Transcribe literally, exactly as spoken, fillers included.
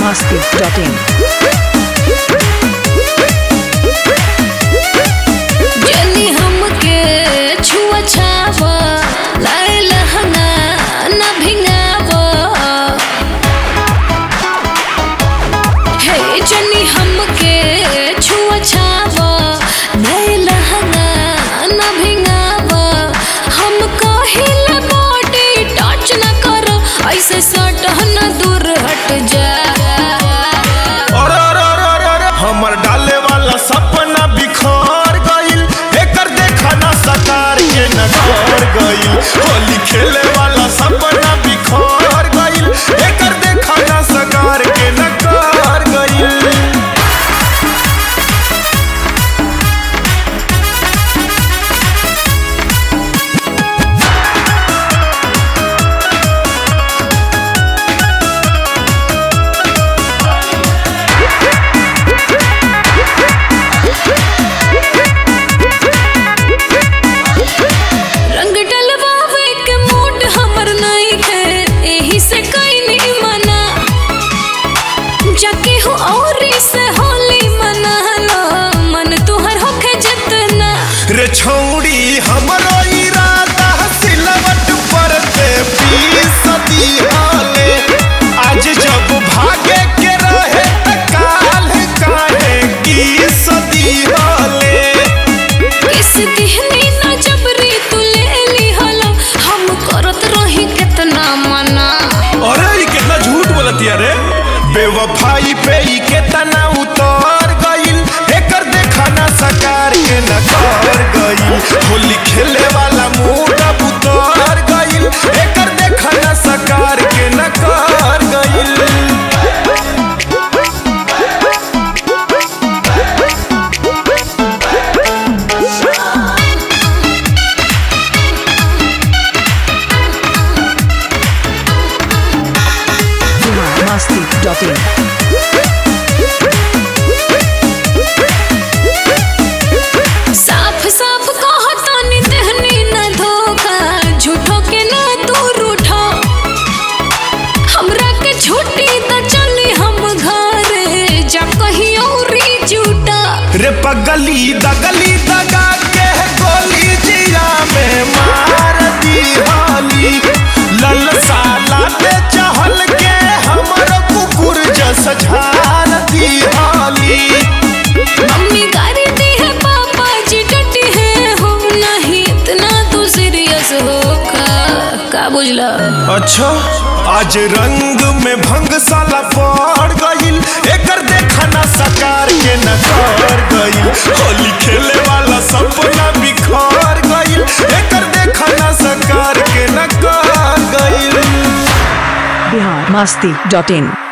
masti dot in. जनी हमके छुआ छावा लाए लहंगा न भिंगावा हे जनी हमके छुआ छावा लाए लहंगा न भिंगावा हम कहिले बॉडी टच न करो ऐसे सटह न दूर हट जा हमर डाले वाला सपना बिखर गइल एकर देखा ना सकार के नजर गइल होली खेले वाला सपना बिखर गइल एकर देखा ना सकार के नजर गइल रे छौड़ी हमरो इरादा सिलवट पर ते पीस दिहाले आज जब भागे के रहे त काल काहे की सदिहाले किस दिहनी ना जबरी तू ले ली हलो हम करत रही कितना मना अरे ये कितना झूठ बोलती है रे बेवफाई पे ही कितना उतर गइल एकर देखा ना सकार के न कर गइल होली खेले वाला मूड अब उतर गइल एकर देखा ना सकार के न कर गइल masti dot in. साफ साफ कहो तानी देहनी ना धोखा झूठो के ना तू रूठो हमरा के छुट्टी त चली हम घरे जा कहीं औरी झूठा रे पगली दगली दगा के गोली जिया में मार दी हाली ललसा लाते चहल के हमर कुकुर जस झार दी हाली मम्मी गारी दी है पापा जी डटी है हो नहीं इतना तू सीरियस हो का का बुझला अच्छा आज रंग में भंग साला पड़ गइल एकर देखा ना सकार के न कर गइल होली खेले वाला सपना बिखर गइल एकर देखा ना सकार के न कर गइल Bihar masti dot in.